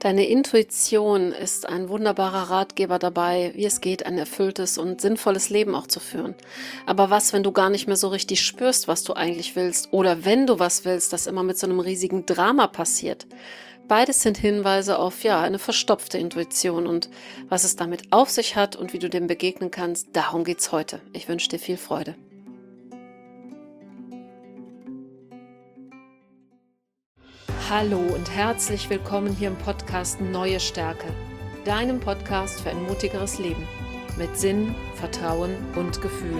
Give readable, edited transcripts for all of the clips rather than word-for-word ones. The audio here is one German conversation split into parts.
Deine Intuition ist ein wunderbarer Ratgeber dabei, wie es geht, ein erfülltes und sinnvolles Leben auch zu führen. Aber was, wenn du gar nicht mehr so richtig spürst, was du eigentlich willst? Oder wenn du was willst, das immer mit so einem riesigen Drama passiert? Beides sind Hinweise auf, ja, eine verstopfte Intuition. Und was es damit auf sich hat und wie du dem begegnen kannst, darum geht's heute. Ich wünsche dir viel Freude. Hallo und herzlich willkommen hier im Podcast Neue Stärke, deinem Podcast für ein mutigeres Leben mit Sinn, Vertrauen und Gefühl.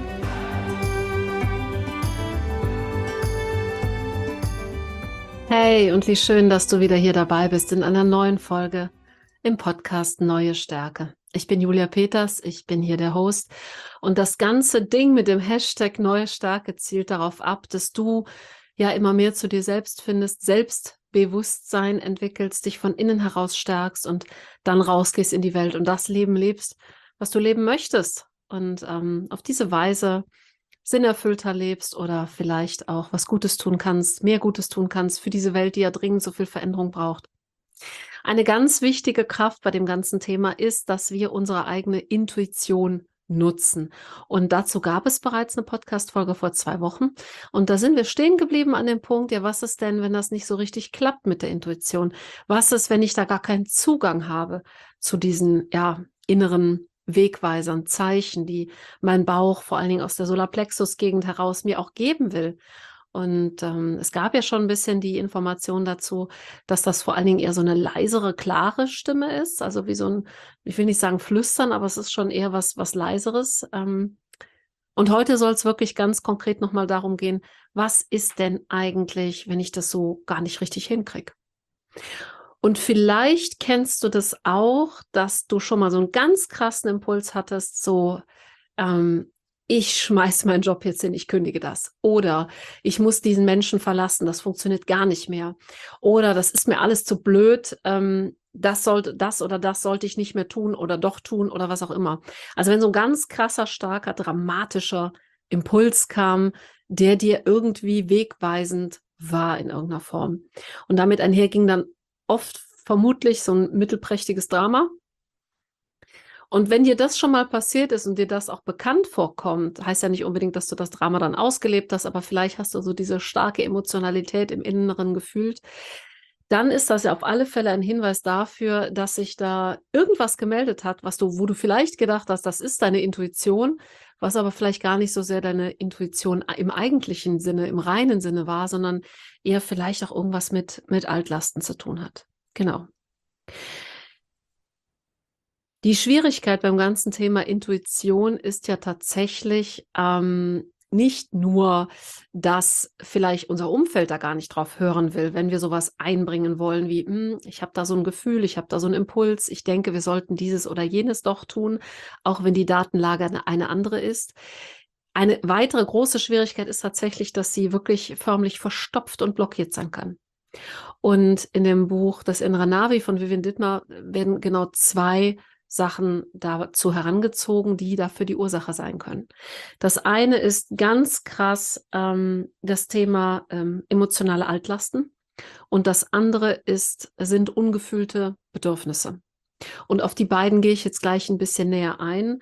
Hey, und wie schön, dass du wieder hier dabei bist in einer neuen Folge im Podcast Neue Stärke. Ich bin Julia Peters, ich bin hier der Host und das ganze Ding mit dem Hashtag Neue Stärke zielt darauf ab, dass du ja immer mehr zu dir selbst findest, Selbstbewusstsein entwickelst, dich von innen heraus stärkst und dann rausgehst in die Welt und das Leben lebst, was du leben möchtest. Und auf diese Weise sinnerfüllter lebst oder vielleicht auch was Gutes tun kannst, mehr Gutes tun kannst für diese Welt, die ja dringend so viel Veränderung braucht. Eine ganz wichtige Kraft bei dem ganzen Thema ist, dass wir unsere eigene Intuition nutzen. Und dazu gab es bereits eine Podcast-Folge vor 2 Wochen. Und da sind wir stehen geblieben an dem Punkt, ja, was ist denn, wenn das nicht so richtig klappt mit der Intuition? Was ist, wenn ich da gar keinen Zugang habe zu diesen, ja, inneren Wegweisern, Zeichen, die mein Bauch vor allen Dingen aus der Solarplexus-Gegend heraus mir auch geben will? Und es gab ja schon ein bisschen die Information dazu, dass das vor allen Dingen eher so eine leisere, klare Stimme ist, also wie so ein, ich will nicht sagen Flüstern, aber es ist schon eher was Leiseres. Und heute soll es wirklich ganz konkret noch mal darum gehen, was ist denn eigentlich, wenn ich das so gar nicht richtig hinkriege? Und vielleicht kennst du das auch, dass du schon mal so einen ganz krassen Impuls hattest, so, ich schmeiße meinen Job jetzt hin, ich kündige das. Oder ich muss diesen Menschen verlassen, das funktioniert gar nicht mehr. Oder das ist mir alles zu blöd, das oder das sollte ich nicht mehr tun oder doch tun oder was auch immer. Also wenn so ein ganz krasser, starker, dramatischer Impuls kam, der dir irgendwie wegweisend war in irgendeiner Form. Und damit einher ging dann oft vermutlich so ein mittelprächtiges Drama. Und wenn dir das schon mal passiert ist und dir das auch bekannt vorkommt, heißt ja nicht unbedingt, dass du das Drama dann ausgelebt hast, aber vielleicht hast du so diese starke Emotionalität im Inneren gefühlt, dann ist das ja auf alle Fälle ein Hinweis dafür, dass sich da irgendwas gemeldet hat, wo du vielleicht gedacht hast, das ist deine Intuition, was aber vielleicht gar nicht so sehr deine Intuition im eigentlichen Sinne, im reinen Sinne war, sondern eher vielleicht auch irgendwas mit Altlasten zu tun hat. Genau. Die Schwierigkeit beim ganzen Thema Intuition ist ja tatsächlich nicht nur, dass vielleicht unser Umfeld da gar nicht drauf hören will, wenn wir sowas einbringen wollen wie, ich habe da so ein Gefühl, ich habe da so einen Impuls, ich denke, wir sollten dieses oder jenes doch tun, auch wenn die Datenlage eine andere ist. Eine weitere große Schwierigkeit ist tatsächlich, dass sie wirklich förmlich verstopft und blockiert sein kann. Und in dem Buch Das innere Navi von Vivian Dittmar werden genau 2 Sachen dazu herangezogen, die dafür die Ursache sein können. Das eine ist ganz krass das Thema emotionale Altlasten und das andere sind ungefühlte Bedürfnisse. Und auf die beiden gehe ich jetzt gleich ein bisschen näher ein,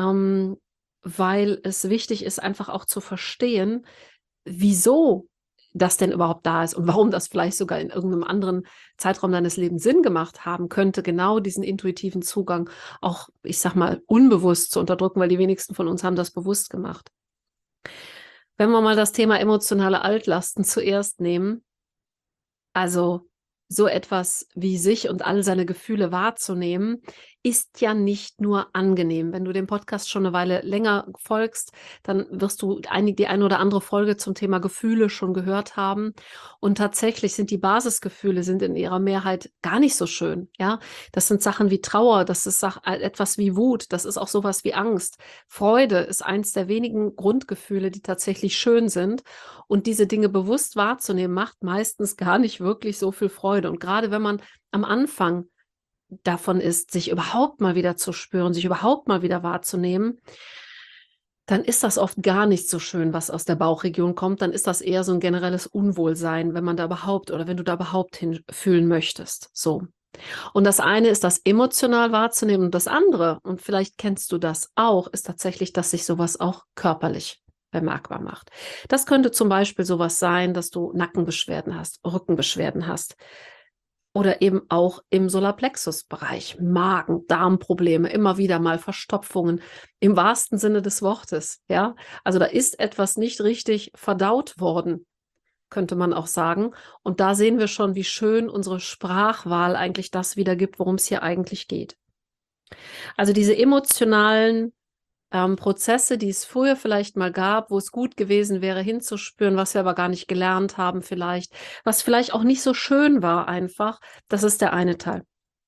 weil es wichtig ist, einfach auch zu verstehen, wieso das denn überhaupt da ist und warum das vielleicht sogar in irgendeinem anderen Zeitraum deines Lebens Sinn gemacht haben könnte, genau diesen intuitiven Zugang auch, ich sag mal, unbewusst zu unterdrücken, weil die wenigsten von uns haben das bewusst gemacht. Wenn wir mal das Thema emotionale Altlasten zuerst nehmen, also so etwas wie sich und all seine Gefühle wahrzunehmen, ist ja nicht nur angenehm. Wenn du dem Podcast schon eine Weile länger folgst, dann wirst du die eine oder andere Folge zum Thema Gefühle schon gehört haben. Und tatsächlich sind die Basisgefühle in ihrer Mehrheit gar nicht so schön. Ja, das sind Sachen wie Trauer, das ist etwas wie Wut, das ist auch sowas wie Angst. Freude ist eins der wenigen Grundgefühle, die tatsächlich schön sind. Und diese Dinge bewusst wahrzunehmen, macht meistens gar nicht wirklich so viel Freude. Und gerade wenn man am Anfang davon ist, sich überhaupt mal wieder zu spüren, sich überhaupt mal wieder wahrzunehmen, dann ist das oft gar nicht so schön, was aus der Bauchregion kommt. Dann ist das eher so ein generelles Unwohlsein, wenn man da überhaupt oder wenn du da überhaupt hinfühlen möchtest. So. Und das eine ist, das emotional wahrzunehmen und das andere, und vielleicht kennst du das auch, ist tatsächlich, dass sich sowas auch körperlich bemerkbar macht. Das könnte zum Beispiel sowas sein, dass du Nackenbeschwerden hast, Rückenbeschwerden hast oder eben auch im Solarplexus-Bereich, Magen, Darmprobleme, immer wieder mal Verstopfungen im wahrsten Sinne des Wortes. Ja, also da ist etwas nicht richtig verdaut worden, könnte man auch sagen. Und da sehen wir schon, wie schön unsere Sprachwahl eigentlich das wiedergibt, worum es hier eigentlich geht. Also diese emotionalen Prozesse, die es früher vielleicht mal gab, wo es gut gewesen wäre, hinzuspüren, was wir aber gar nicht gelernt haben vielleicht, was vielleicht auch nicht so schön war einfach, das ist der eine Teil.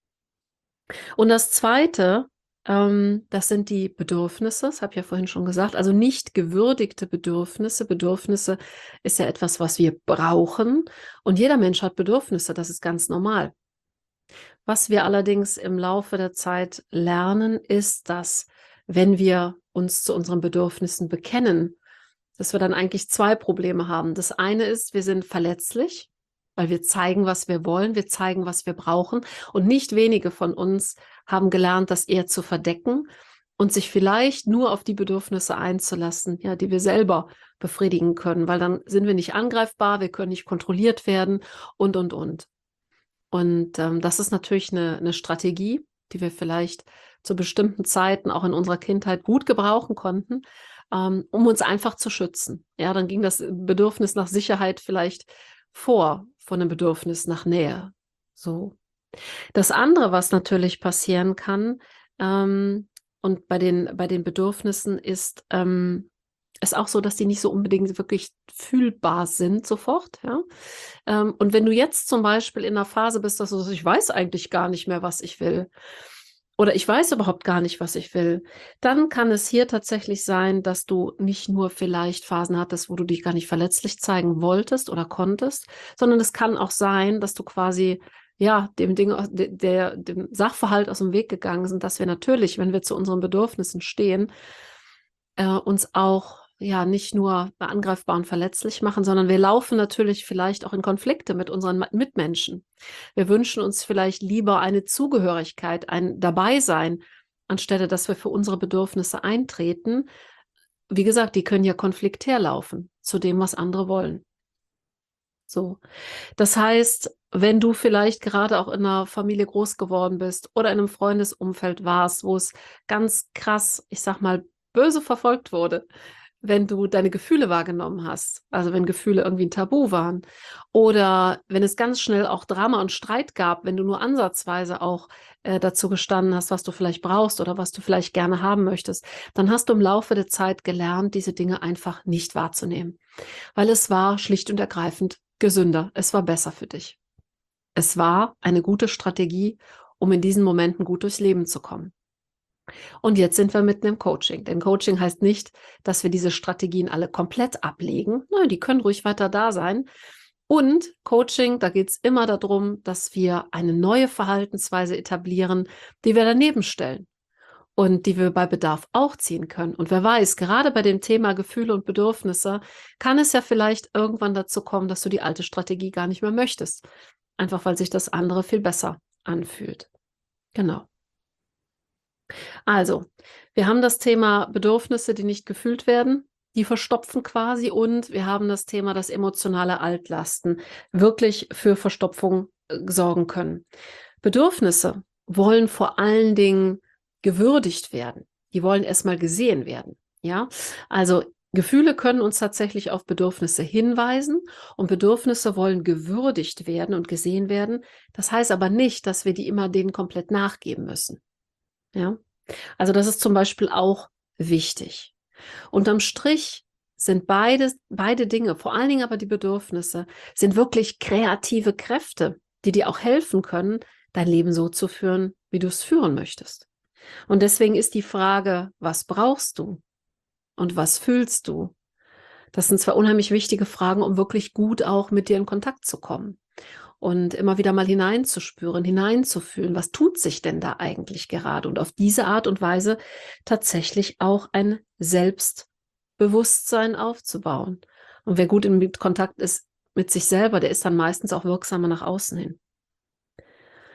Und das zweite, das sind die Bedürfnisse, das habe ich ja vorhin schon gesagt, also nicht gewürdigte Bedürfnisse. Bedürfnisse ist ja etwas, was wir brauchen und jeder Mensch hat Bedürfnisse, das ist ganz normal. Was wir allerdings im Laufe der Zeit lernen, ist, dass wenn wir uns zu unseren Bedürfnissen bekennen, dass wir dann eigentlich zwei Probleme haben. Das eine ist, wir sind verletzlich, weil wir zeigen, was wir wollen, wir zeigen, was wir brauchen. Und nicht wenige von uns haben gelernt, das eher zu verdecken und sich vielleicht nur auf die Bedürfnisse einzulassen, ja, die wir selber befriedigen können, weil dann sind wir nicht angreifbar, wir können nicht kontrolliert werden und, und. Und das ist natürlich eine Strategie, die wir vielleicht zu bestimmten Zeiten auch in unserer Kindheit gut gebrauchen konnten, um uns einfach zu schützen. Ja, dann ging das Bedürfnis nach Sicherheit vielleicht vor von dem Bedürfnis nach Nähe. So. Das andere, was natürlich passieren kann, und bei den Bedürfnissen ist auch so, dass die nicht so unbedingt wirklich fühlbar sind sofort, ja. Und wenn du jetzt zum Beispiel in einer Phase bist, dass du sagst: „Ich weiß eigentlich gar nicht mehr, was ich will“ oder „Ich weiß überhaupt gar nicht, was ich will“, dann kann es hier tatsächlich sein, dass du nicht nur vielleicht Phasen hattest, wo du dich gar nicht verletzlich zeigen wolltest oder konntest, sondern es kann auch sein, dass du quasi, ja, dem Ding aus dem Sachverhalt aus dem Weg gegangen sind, dass wir natürlich, wenn wir zu unseren Bedürfnissen stehen, uns auch, ja, nicht nur angreifbar und verletzlich machen, sondern wir laufen natürlich vielleicht auch in Konflikte mit unseren Mitmenschen. Wir wünschen uns vielleicht lieber eine Zugehörigkeit, ein Dabeisein, anstelle dass wir für unsere Bedürfnisse eintreten. Wie gesagt, die können ja konfliktär laufen zu dem, was andere wollen. So. Das heißt, wenn du vielleicht gerade auch in einer Familie groß geworden bist oder in einem Freundesumfeld warst, wo es ganz krass, ich sage mal, böse verfolgt wurde, wenn du deine Gefühle wahrgenommen hast, also wenn Gefühle irgendwie ein Tabu waren oder wenn es ganz schnell auch Drama und Streit gab, wenn du nur ansatzweise auch, dazu gestanden hast, was du vielleicht brauchst oder was du vielleicht gerne haben möchtest, dann hast du im Laufe der Zeit gelernt, diese Dinge einfach nicht wahrzunehmen, weil es war schlicht und ergreifend gesünder. Es war besser für dich. Es war eine gute Strategie, um in diesen Momenten gut durchs Leben zu kommen. Und jetzt sind wir mitten im Coaching. Denn Coaching heißt nicht, dass wir diese Strategien alle komplett ablegen. Nein, die können ruhig weiter da sein. Und Coaching, da geht es immer darum, dass wir eine neue Verhaltensweise etablieren, die wir daneben stellen und die wir bei Bedarf auch ziehen können. Und wer weiß, gerade bei dem Thema Gefühle und Bedürfnisse kann es ja vielleicht irgendwann dazu kommen, dass du die alte Strategie gar nicht mehr möchtest. Einfach weil sich das andere viel besser anfühlt. Genau. Also, wir haben das Thema Bedürfnisse, die nicht gefühlt werden, die verstopfen quasi, und wir haben das Thema, dass emotionale Altlasten wirklich für Verstopfung sorgen können. Bedürfnisse wollen vor allen Dingen gewürdigt werden. Die wollen erstmal gesehen werden. Ja, also Gefühle können uns tatsächlich auf Bedürfnisse hinweisen und Bedürfnisse wollen gewürdigt werden und gesehen werden. Das heißt aber nicht, dass wir die immer denen komplett nachgeben müssen. Ja, also das ist zum Beispiel auch wichtig. Unterm Strich sind beide Dinge, vor allen Dingen aber die Bedürfnisse, sind wirklich kreative Kräfte, die dir auch helfen können, dein Leben so zu führen, wie du es führen möchtest. Und deswegen ist die Frage, was brauchst du und was fühlst du? Das sind zwar unheimlich wichtige Fragen, um wirklich gut auch mit dir in Kontakt zu kommen und immer wieder mal hineinzuspüren, hineinzufühlen, was tut sich denn da eigentlich gerade? Und auf diese Art und Weise tatsächlich auch ein Selbstbewusstsein aufzubauen. Und wer gut in Kontakt ist mit sich selber, der ist dann meistens auch wirksamer nach außen hin.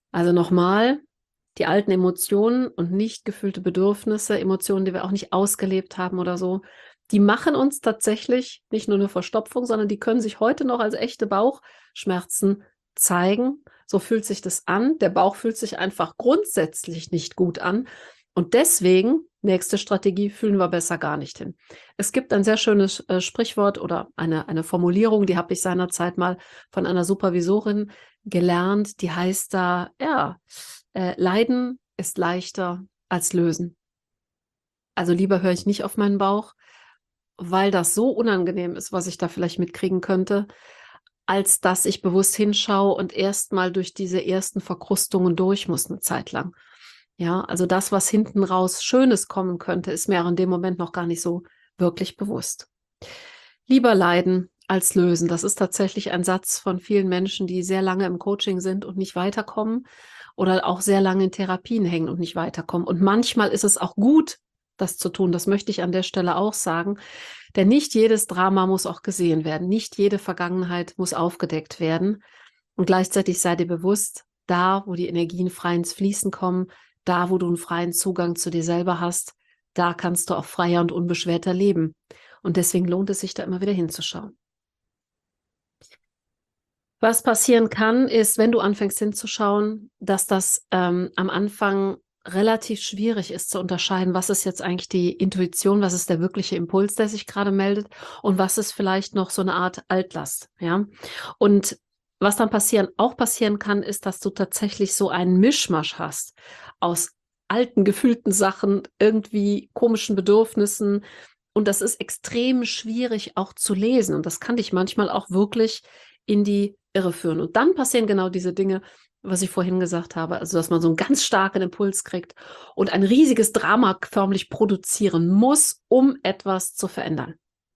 Also nochmal, die alten Emotionen und nicht gefühlte Bedürfnisse, Emotionen, die wir auch nicht ausgelebt haben oder so, die machen uns tatsächlich nicht nur eine Verstopfung, sondern die können sich heute noch als echte Bauchschmerzen zeigen. So fühlt sich das an. Der Bauch fühlt sich einfach grundsätzlich nicht gut an. Und deswegen, nächste Strategie, fühlen wir besser gar nicht hin. Es gibt ein sehr schönes Sprichwort oder eine Formulierung, die habe ich seinerzeit mal von einer Supervisorin gelernt, die heißt da, ja, Leiden ist leichter als lösen. Also lieber höre ich nicht auf meinen Bauch, weil das so unangenehm ist, was ich da vielleicht mitkriegen könnte, als dass ich bewusst hinschaue und erstmal durch diese ersten Verkrustungen durch muss eine Zeit lang. Ja, also das, was hinten raus Schönes kommen könnte, ist mir auch in dem Moment noch gar nicht so wirklich bewusst. Lieber leiden als lösen. Das ist tatsächlich ein Satz von vielen Menschen, die sehr lange im Coaching sind und nicht weiterkommen oder auch sehr lange in Therapien hängen und nicht weiterkommen. Und manchmal ist es auch gut, das zu tun. Das möchte ich an der Stelle auch sagen. Denn nicht jedes Drama muss auch gesehen werden. Nicht jede Vergangenheit muss aufgedeckt werden. Und gleichzeitig sei dir bewusst, da, wo die Energien frei ins Fließen kommen, da, wo du einen freien Zugang zu dir selber hast, da kannst du auch freier und unbeschwerter leben. Und deswegen lohnt es sich, da immer wieder hinzuschauen. Was passieren kann, ist, wenn du anfängst hinzuschauen, dass das am Anfang relativ schwierig ist zu unterscheiden, was ist jetzt eigentlich die Intuition, was ist der wirkliche Impuls, der sich gerade meldet und was ist vielleicht noch so eine Art Altlast. Ja? Und was dann auch passieren kann, ist, dass du tatsächlich so einen Mischmasch hast aus alten, gefühlten Sachen, irgendwie komischen Bedürfnissen. Und das ist extrem schwierig auch zu lesen. Und das kann dich manchmal auch wirklich in die Irre führen. Und dann passieren genau diese Dinge, was ich vorhin gesagt habe, also dass man so einen ganz starken Impuls kriegt und ein riesiges Drama förmlich produzieren muss, um etwas zu verändern.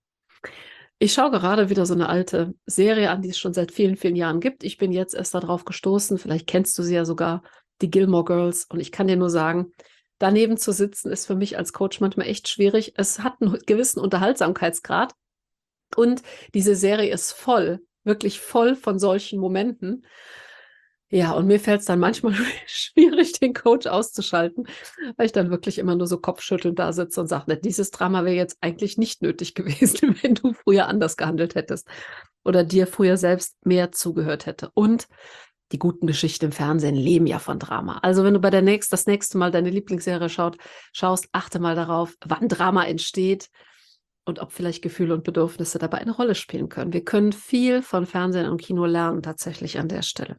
Ich schaue gerade wieder so eine alte Serie an, die es schon seit vielen, vielen Jahren gibt. Ich bin jetzt erst darauf gestoßen, vielleicht kennst du sie ja sogar, die Gilmore Girls. Und ich kann dir nur sagen, daneben zu sitzen ist für mich als Coach manchmal echt schwierig. Es hat einen gewissen Unterhaltsamkeitsgrad und diese Serie ist voll, wirklich voll von solchen Momenten. Ja, und mir fällt es dann manchmal schwierig, den Coach auszuschalten, weil ich dann wirklich immer nur so kopfschüttelnd da sitze und sage, dieses Drama wäre jetzt eigentlich nicht nötig gewesen, wenn du früher anders gehandelt hättest oder dir früher selbst mehr zugehört hätte. Und die guten Geschichten im Fernsehen leben ja von Drama. Also wenn du das nächste Mal deine Lieblingsserie schaust, achte mal darauf, wann Drama entsteht und ob vielleicht Gefühle und Bedürfnisse dabei eine Rolle spielen können. Wir können viel von Fernsehen und Kino lernen, tatsächlich an der Stelle.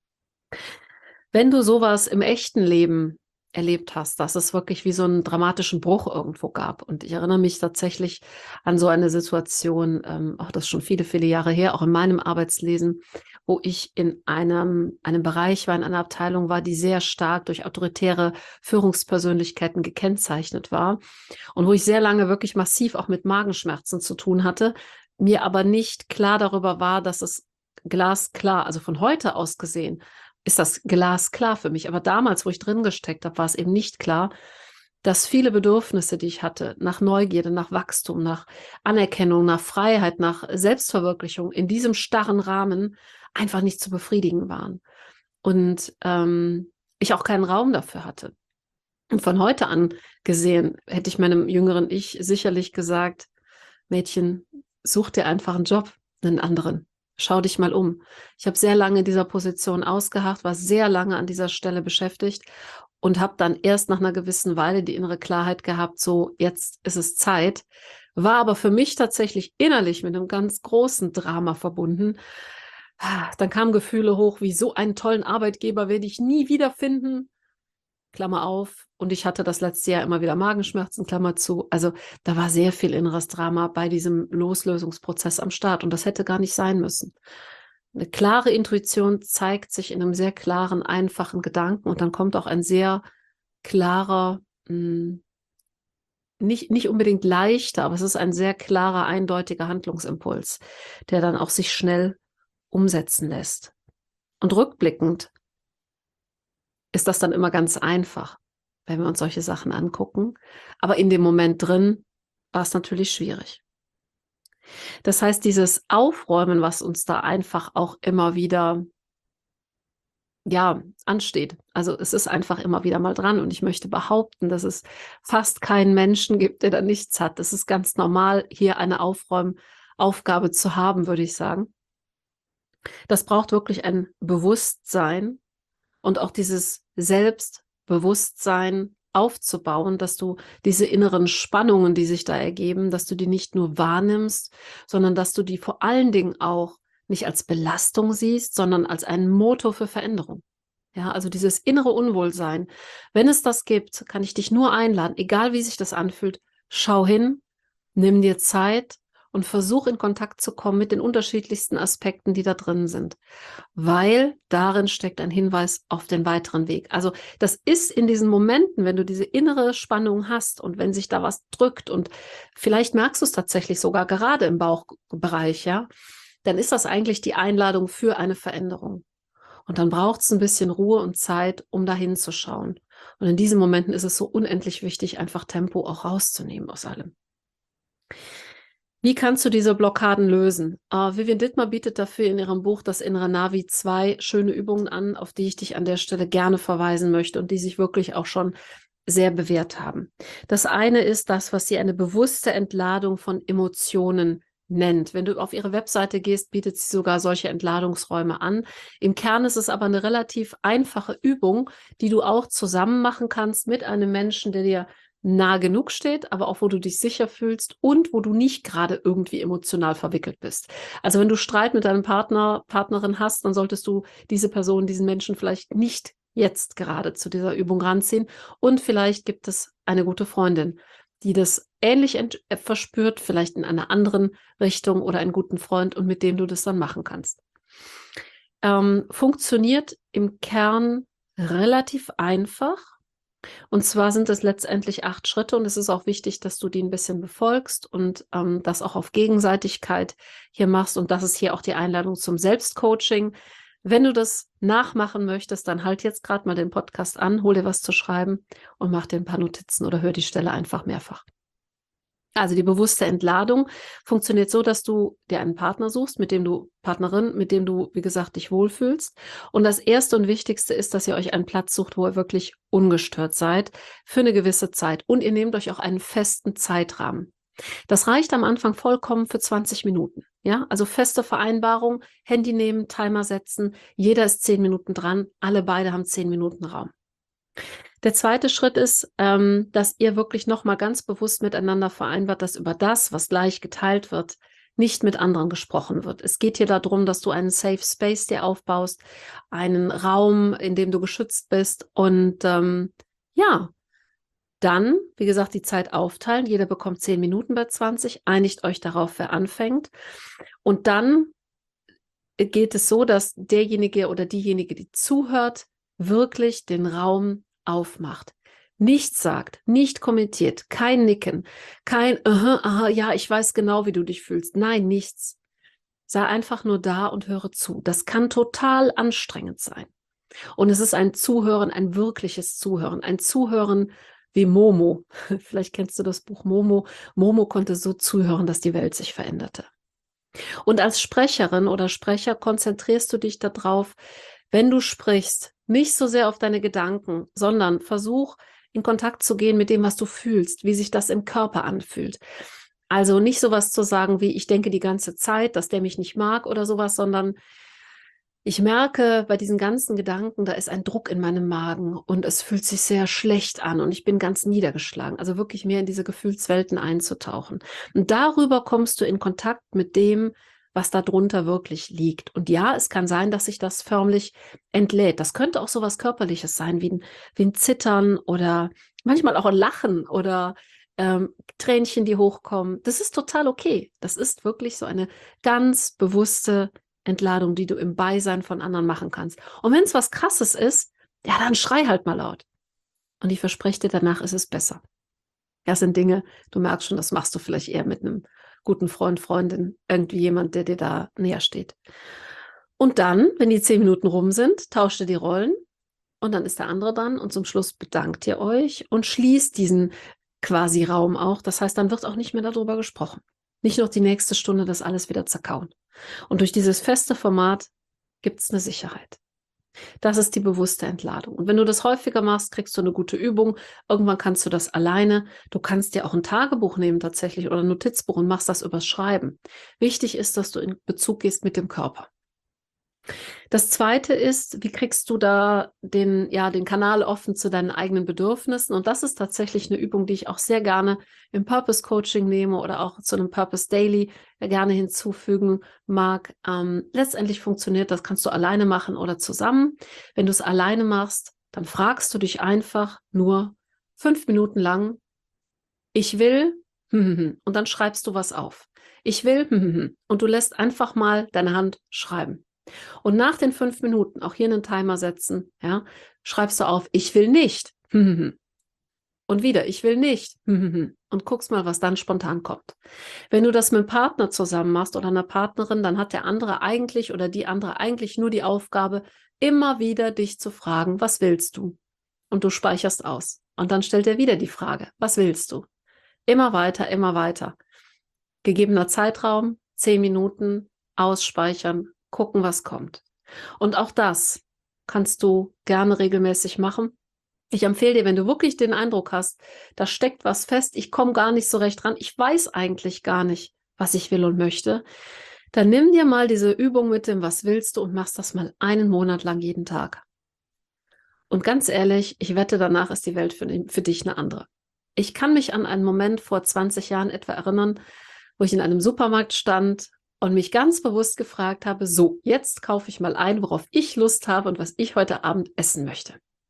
Wenn du sowas im echten Leben erlebt hast, dass es wirklich wie so einen dramatischen Bruch irgendwo gab. Und ich erinnere mich tatsächlich an so eine Situation, auch das ist schon viele, viele Jahre her, auch in meinem Arbeitsleben, wo ich in einem Bereich war, in einer Abteilung war, die sehr stark durch autoritäre Führungspersönlichkeiten gekennzeichnet war und wo ich sehr lange wirklich massiv auch mit Magenschmerzen zu tun hatte, mir aber nicht klar darüber war, dass es glasklar, also von heute aus gesehen, ist das glasklar für mich. Aber damals, wo ich drin gesteckt habe, war es eben nicht klar, dass viele Bedürfnisse, die ich hatte, nach Neugierde, nach Wachstum, nach Anerkennung, nach Freiheit, nach Selbstverwirklichung, in diesem starren Rahmen einfach nicht zu befriedigen waren. Und ich auch keinen Raum dafür hatte. Und von heute an gesehen, hätte ich meinem jüngeren Ich sicherlich gesagt, Mädchen, such dir einfach einen Job, einen anderen. Schau dich mal um. Ich habe sehr lange in dieser Position ausgeharrt, war sehr lange an dieser Stelle beschäftigt und habe dann erst nach einer gewissen Weile die innere Klarheit gehabt, so jetzt ist es Zeit, war aber für mich tatsächlich innerlich mit einem ganz großen Drama verbunden. Dann kamen Gefühle hoch, wie so einen tollen Arbeitgeber werde ich nie wiederfinden. Klammer auf. Und ich hatte das letzte Jahr immer wieder Magenschmerzen, Klammer zu. Also da war sehr viel inneres Drama bei diesem Loslösungsprozess am Start. Und das hätte gar nicht sein müssen. Eine klare Intuition zeigt sich in einem sehr klaren, einfachen Gedanken. Und dann kommt auch ein sehr klarer, nicht unbedingt leichter, aber es ist ein sehr klarer, eindeutiger Handlungsimpuls, der dann auch sich schnell umsetzen lässt. Und rückblickend ist das dann immer ganz einfach, wenn wir uns solche Sachen angucken. Aber in dem Moment drin war es natürlich schwierig. Das heißt, dieses Aufräumen, was uns da einfach auch immer wieder ja, ansteht. Also es ist einfach immer wieder mal dran und ich möchte behaupten, dass es fast keinen Menschen gibt, der da nichts hat. Das ist ganz normal, hier eine Aufräumaufgabe zu haben, würde ich sagen. Das braucht wirklich ein Bewusstsein und auch dieses Selbstbewusstsein aufzubauen, dass du diese inneren Spannungen, die sich da ergeben, dass du die nicht nur wahrnimmst, sondern dass du die vor allen Dingen auch nicht als Belastung siehst, sondern als einen Motor für Veränderung. Ja, also dieses innere Unwohlsein. Wenn es das gibt, kann ich dich nur einladen, egal wie sich das anfühlt, schau hin, nimm dir Zeit und versuch in Kontakt zu kommen mit den unterschiedlichsten Aspekten, die da drin sind, weil darin steckt ein Hinweis auf den weiteren Weg. Also das ist in diesen Momenten, wenn du diese innere Spannung hast und wenn sich da was drückt und vielleicht merkst du es tatsächlich sogar gerade im Bauchbereich, ja, dann ist das eigentlich die Einladung für eine Veränderung. Und dann braucht es ein bisschen Ruhe und Zeit, um da hinzuschauen. Und in diesen Momenten ist es so unendlich wichtig, einfach Tempo auch rauszunehmen aus allem. Wie kannst du diese Blockaden lösen? Vivian Dittmar bietet dafür in ihrem Buch Das innere Navi 2 schöne Übungen an, auf die ich dich an der Stelle gerne verweisen möchte und die sich wirklich auch schon sehr bewährt haben. Das eine ist das, was sie eine bewusste Entladung von Emotionen nennt. Wenn du auf ihre Webseite gehst, bietet sie sogar solche Entladungsräume an. Im Kern ist es aber eine relativ einfache Übung, die du auch zusammen machen kannst mit einem Menschen, der dir nah genug steht, aber auch wo du dich sicher fühlst und wo du nicht gerade irgendwie emotional verwickelt bist. Also wenn du Streit mit deinem Partner, Partnerin hast, dann solltest du diese Person, diesen Menschen vielleicht nicht jetzt gerade zu dieser Übung ranziehen. Und vielleicht gibt es eine gute Freundin, die das ähnlich verspürt, vielleicht in einer anderen Richtung oder einen guten Freund und mit dem du das dann machen kannst. Funktioniert im Kern relativ einfach. Und zwar sind es letztendlich 8 Schritte und es ist auch wichtig, dass du die ein bisschen befolgst und das auch auf Gegenseitigkeit hier machst. Und das ist hier auch die Einladung zum Selbstcoaching. Wenn du das nachmachen möchtest, dann halt jetzt gerade mal den Podcast an, hol dir was zu schreiben und mach dir ein paar Notizen oder hör die Stelle einfach mehrfach. Also die bewusste Entladung funktioniert so, dass du dir einen Partner suchst, Partnerin, mit dem du, wie gesagt, dich wohlfühlst. Und das Erste und Wichtigste ist, dass ihr euch einen Platz sucht, wo ihr wirklich ungestört seid für eine gewisse Zeit. Und ihr nehmt euch auch einen festen Zeitrahmen. Das reicht am Anfang vollkommen für 20 Minuten. Ja, also feste Vereinbarung, Handy nehmen, Timer setzen. Jeder ist 10 Minuten dran. Alle beide haben 10 Minuten Raum. Der zweite Schritt ist, dass ihr wirklich nochmal ganz bewusst miteinander vereinbart, dass über das, was gleich geteilt wird, nicht mit anderen gesprochen wird. Es geht hier darum, dass du einen Safe Space dir aufbaust, einen Raum, in dem du geschützt bist und ja, dann, wie gesagt, die Zeit aufteilen. Jeder bekommt 10 Minuten bei 20, einigt euch darauf, wer anfängt. Und dann geht es so, dass derjenige oder diejenige, die zuhört, wirklich den Raum aufmacht. Nichts sagt, nicht kommentiert, kein Nicken, kein aha, ja, ich weiß genau, wie du dich fühlst. Nein, nichts. Sei einfach nur da und höre zu. Das kann total anstrengend sein. Und es ist ein Zuhören, ein wirkliches Zuhören, ein Zuhören wie Momo. Vielleicht kennst du das Buch Momo. Momo konnte so zuhören, dass die Welt sich veränderte. Und als Sprecherin oder Sprecher konzentrierst du dich darauf, wenn du sprichst, nicht so sehr auf deine Gedanken, sondern versuch in Kontakt zu gehen mit dem, was du fühlst, wie sich das im Körper anfühlt. Also nicht sowas zu sagen wie, ich denke die ganze Zeit, dass der mich nicht mag oder sowas, sondern ich merke bei diesen ganzen Gedanken, da ist ein Druck in meinem Magen und es fühlt sich sehr schlecht an und ich bin ganz niedergeschlagen. Also wirklich mehr in diese Gefühlswelten einzutauchen. Und darüber kommst du in Kontakt mit dem, was da drunter wirklich liegt. Und ja, es kann sein, dass sich das förmlich entlädt. Das könnte auch so was Körperliches sein, wie ein Zittern oder manchmal auch ein Lachen oder Tränchen, die hochkommen. Das ist total okay. Das ist wirklich so eine ganz bewusste Entladung, die du im Beisein von anderen machen kannst. Und wenn es was Krasses ist, ja, dann schrei halt mal laut. Und ich verspreche dir, danach ist es besser. Das sind Dinge, du merkst schon, das machst du vielleicht eher mit einem guten Freund, Freundin, irgendwie jemand, der dir da näher steht. Und dann, wenn die 10 Minuten rum sind, tauscht ihr die Rollen und dann ist der andere dran und zum Schluss bedankt ihr euch und schließt diesen quasi Raum auch. Das heißt, dann wird auch nicht mehr darüber gesprochen. Nicht noch die nächste Stunde das alles wieder zerkauen. Und durch dieses feste Format gibt es eine Sicherheit. Das ist die bewusste Entladung. Und wenn du das häufiger machst, kriegst du eine gute Übung. Irgendwann kannst du das alleine. Du kannst dir auch ein Tagebuch nehmen tatsächlich oder ein Notizbuch und machst das übers Schreiben. Wichtig ist, dass du in Bezug gehst mit dem Körper. Das Zweite ist, wie kriegst du da den Kanal offen zu deinen eigenen Bedürfnissen? Und das ist tatsächlich eine Übung, die ich auch sehr gerne im Purpose Coaching nehme oder auch zu einem Purpose Daily gerne hinzufügen mag. Letztendlich funktioniert das, kannst du alleine machen oder zusammen. Wenn du es alleine machst, dann fragst du dich einfach nur 5 Minuten lang, ich will, und dann schreibst du was auf. Ich will, und du lässt einfach mal deine Hand schreiben. Und nach den 5 Minuten, auch hier einen Timer setzen, ja, schreibst du auf, ich will nicht. Und wieder, ich will nicht. Und guckst mal, was dann spontan kommt. Wenn du das mit einem Partner zusammen machst oder einer Partnerin, dann hat der andere eigentlich oder die andere eigentlich nur die Aufgabe, immer wieder dich zu fragen, was willst du? Und du speicherst aus. Und dann stellt er wieder die Frage, was willst du? Immer weiter, immer weiter. Gegebener Zeitraum, 10 Minuten, ausspeichern, gucken, was kommt. Und auch das kannst du gerne regelmäßig machen. Ich empfehle dir, wenn du wirklich den Eindruck hast, da steckt was fest, ich komme gar nicht so recht ran, ich weiß eigentlich gar nicht, was ich will und möchte, dann nimm dir mal diese Übung mit dem Was willst du und machst das mal 1 Monat lang jeden Tag. Und ganz ehrlich, ich wette, danach ist die Welt für dich eine andere. Ich kann mich an einen Moment vor 20 Jahren etwa erinnern, wo ich in einem Supermarkt stand und mich ganz bewusst gefragt habe, so, jetzt kaufe ich mal ein, worauf ich Lust habe und was ich heute Abend essen möchte.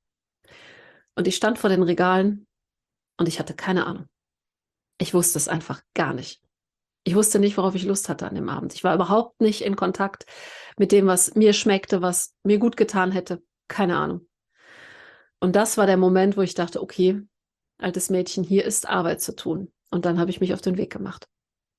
Und ich stand vor den Regalen und ich hatte keine Ahnung. Ich wusste es einfach gar nicht. Ich wusste nicht, worauf ich Lust hatte an dem Abend. Ich war überhaupt nicht in Kontakt mit dem, was mir schmeckte, was mir gut getan hätte. Keine Ahnung. Und das war der Moment, wo ich dachte, okay, altes Mädchen, hier ist Arbeit zu tun. Und dann habe ich mich auf den Weg gemacht.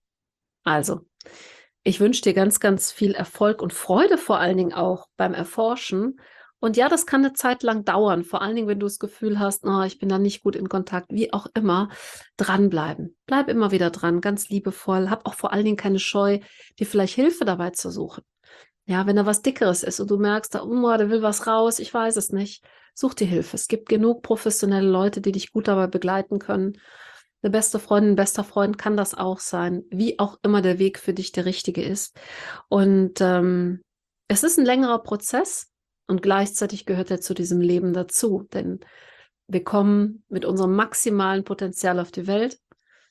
Also, ich wünsche dir ganz, ganz viel Erfolg und Freude vor allen Dingen auch beim Erforschen. Und ja, das kann eine Zeit lang dauern, vor allen Dingen, wenn du das Gefühl hast, oh, ich bin da nicht gut in Kontakt, wie auch immer, dranbleiben. Bleib immer wieder dran, ganz liebevoll. Hab auch vor allen Dingen keine Scheu, dir vielleicht Hilfe dabei zu suchen. Ja, wenn da was Dickeres ist und du merkst, da will was raus, ich weiß es nicht, such dir Hilfe. Es gibt genug professionelle Leute, die dich gut dabei begleiten können. Eine beste Freundin, ein bester Freund kann das auch sein, wie auch immer der Weg für dich der richtige ist. Und es ist ein längerer Prozess und gleichzeitig gehört er zu diesem Leben dazu, denn wir kommen mit unserem maximalen Potenzial auf die Welt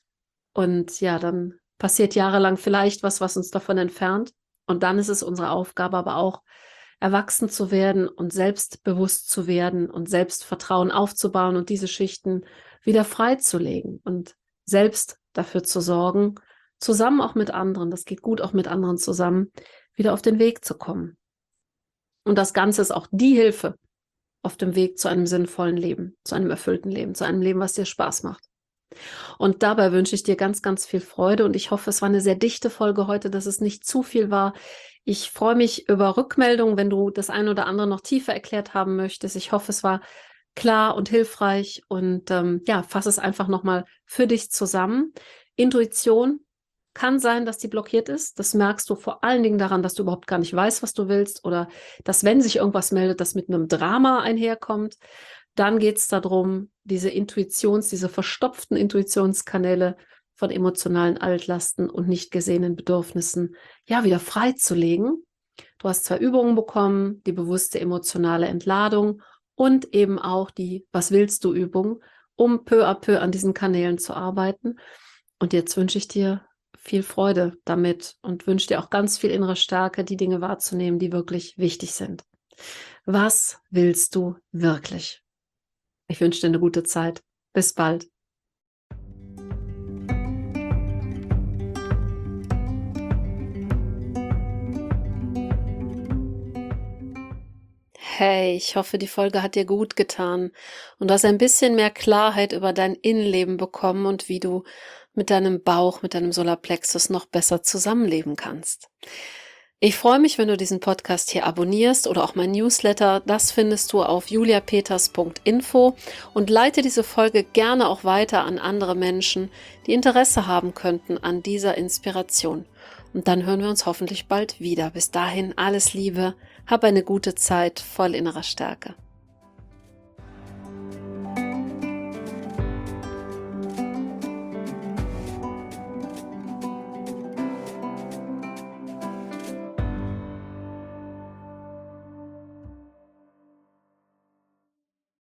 und ja, dann passiert jahrelang vielleicht was uns davon entfernt. Und dann ist es unsere Aufgabe, aber auch erwachsen zu werden und selbstbewusst zu werden und Selbstvertrauen aufzubauen und diese Schichten wieder freizulegen und selbst dafür zu sorgen, zusammen auch mit anderen, das geht gut auch mit anderen zusammen, wieder auf den Weg zu kommen. Und das Ganze ist auch die Hilfe auf dem Weg zu einem sinnvollen Leben, zu einem erfüllten Leben, zu einem Leben, was dir Spaß macht. Und dabei wünsche ich dir ganz, ganz viel Freude und ich hoffe, es war eine sehr dichte Folge heute, dass es nicht zu viel war. Ich freue mich über Rückmeldungen, wenn du das eine oder andere noch tiefer erklärt haben möchtest. Ich hoffe, es war klar und hilfreich und fass es einfach nochmal für dich zusammen. Intuition kann sein, dass die blockiert ist. Das merkst du vor allen Dingen daran, dass du überhaupt gar nicht weißt, was du willst oder dass, wenn sich irgendwas meldet, das mit einem Drama einherkommt. Dann geht es darum, diese verstopften Intuitionskanäle von emotionalen Altlasten und nicht gesehenen Bedürfnissen wieder freizulegen. Du hast 2 Übungen bekommen, die bewusste emotionale Entladung und eben auch die Was willst du Übung, um peu à peu an diesen Kanälen zu arbeiten. Und jetzt wünsche ich dir viel Freude damit und wünsche dir auch ganz viel innere Stärke, die Dinge wahrzunehmen, die wirklich wichtig sind. Was willst du wirklich? Ich wünsche dir eine gute Zeit. Bis bald. Hey, ich hoffe, die Folge hat dir gut getan und du hast ein bisschen mehr Klarheit über dein Innenleben bekommen und wie du mit deinem Bauch, mit deinem Solarplexus noch besser zusammenleben kannst. Ich freue mich, wenn du diesen Podcast hier abonnierst oder auch mein Newsletter. Das findest du auf juliapeters.info und leite diese Folge gerne auch weiter an andere Menschen, die Interesse haben könnten an dieser Inspiration. Und dann hören wir uns hoffentlich bald wieder. Bis dahin alles Liebe, Hab eine gute Zeit voll innerer Stärke.